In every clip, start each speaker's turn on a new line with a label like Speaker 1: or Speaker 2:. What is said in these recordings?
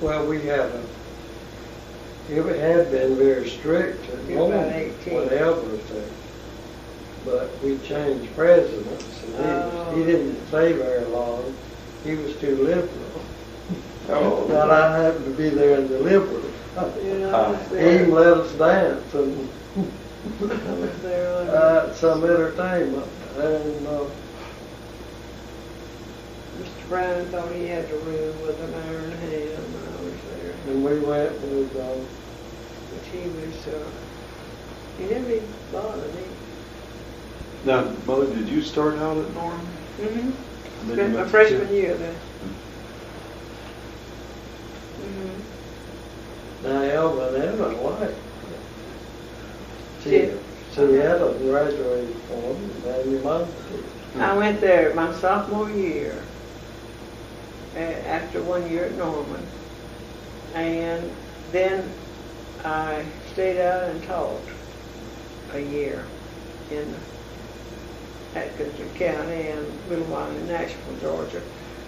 Speaker 1: Well, it had been very strict at
Speaker 2: You're about
Speaker 1: home
Speaker 2: 18.
Speaker 1: when Elvis was there. But we changed presidents, and he didn't stay very long. He was too liberal.
Speaker 3: Oh.
Speaker 1: But I happened to be there in the liberal.
Speaker 2: I
Speaker 1: He even let us dance and
Speaker 2: was there on
Speaker 1: some entertainment. And
Speaker 2: Mr. Brown thought he had a room with an iron hand when I was there.
Speaker 1: and we went with
Speaker 2: But he never even bothered me.
Speaker 3: Now, Mother, did you start out at Norman?
Speaker 2: Mm-hmm.
Speaker 3: And then
Speaker 2: Spent
Speaker 3: you
Speaker 2: my
Speaker 3: went to
Speaker 2: freshman
Speaker 3: Tim-
Speaker 2: year there. Mm-hmm.
Speaker 1: now Elvin Evans liked.
Speaker 2: Yeah.
Speaker 1: Seattle graduated from him, and your mom did.
Speaker 2: I went there my sophomore year, after 1 year at Norman, and then I stayed out and taught a year in Atkinson County and a little while in Nashville, Georgia,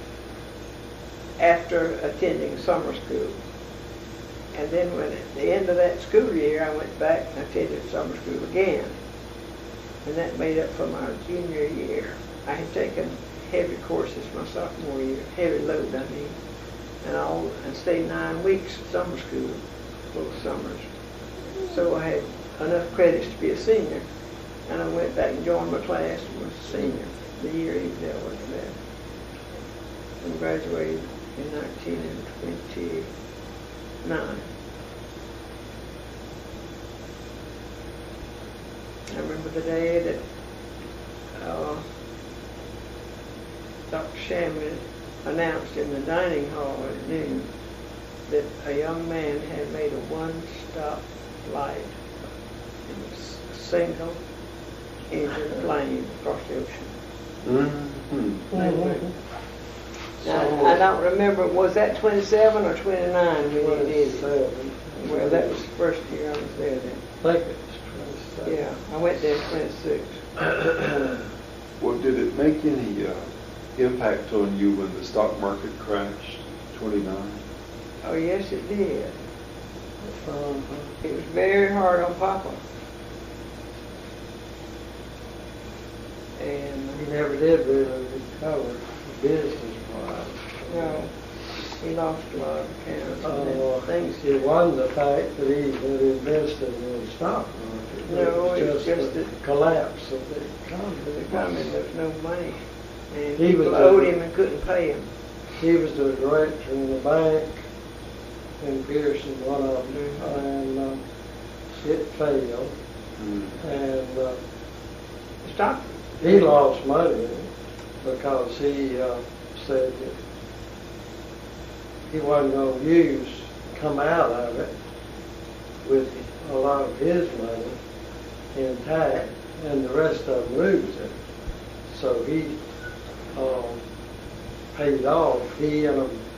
Speaker 2: after attending summer school. And then when at the end of that school year, I went back and attended summer school again. And that made up for my junior year. I had taken heavy courses my sophomore year, heavy load, I mean, and stayed 9 weeks at summer school, both summers. So I had enough credits to be a senior. And I went back and joined my class and was a senior the year Evedale was there. And graduated in 1929. I remember the day that Dr. Shamlin announced in the dining hall at noon that a young man had made a one-stop flight in a single engine plane across the ocean.
Speaker 3: Mm-hmm.
Speaker 2: Now, I don't remember, was that 27 or 29 when he did it?
Speaker 1: 27.
Speaker 2: Well, that was the first year I was there then.
Speaker 1: I think it's 27.
Speaker 2: Yeah, I went there in 26.
Speaker 3: Well, did it make any impact on you when the stock market crashed, 29?
Speaker 2: Oh, yes, it did.
Speaker 1: Uh-huh.
Speaker 2: It was very hard on Papa. And
Speaker 1: He never did really recover business-wise.
Speaker 2: no, he lost a lot of accounts and then things.
Speaker 1: It wasn't the fact that he had invested in the stock market.
Speaker 2: No,
Speaker 1: it
Speaker 2: it's
Speaker 1: was
Speaker 2: just
Speaker 1: the
Speaker 2: that
Speaker 1: collapse of the
Speaker 2: the
Speaker 1: economy.
Speaker 2: economy, there's no money. And
Speaker 1: He was
Speaker 2: people
Speaker 1: the-
Speaker 2: owed him and couldn't pay him.
Speaker 1: He was the director in the bank in Pearson, one of them,
Speaker 2: Mhm.
Speaker 1: and it failed. And
Speaker 2: The stock,
Speaker 1: he lost money because he said that he wasn't going to come out of it with a lot of his money intact and the rest of them lose it. So he paid off, he and